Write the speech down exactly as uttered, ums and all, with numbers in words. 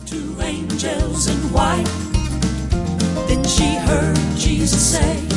two angels in white. Then she heard Jesus say,